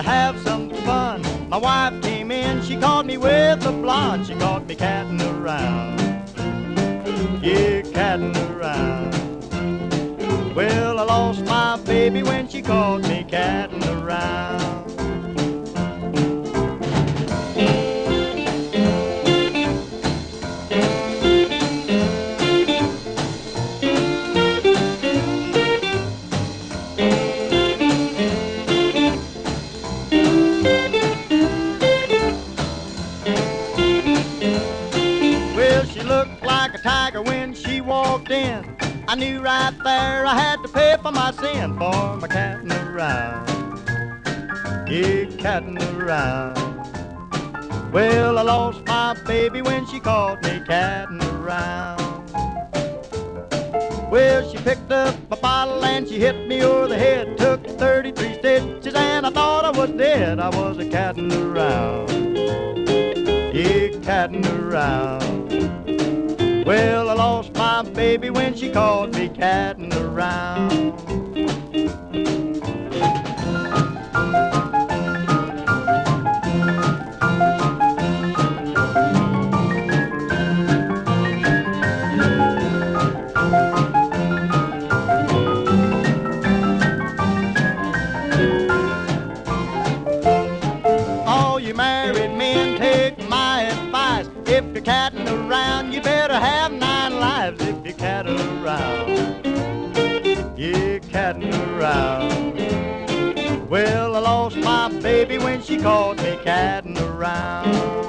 to have some fun. My wife came in, she caught me with the blonde. She caught me catting around, yeah, catting around. Well, I lost my baby when she caught me catting around. Well, she looked like a tiger when she walked in. I knew right there I had to pay for my sin, for my catting around, yeah, catting around. Well, I lost my baby when she caught me catting around. Well, she picked up my bottle and she hit me over the head. Took 33 stitches and I thought I was dead. I was a catting around, yeah, catting around. Well, I lost my baby when she caught me catting around. All you married men, take my advice. If you're catting around, you better have 9 lives. If you're catting around, yeah, catting around. Well, I lost my baby when she caught me catting around.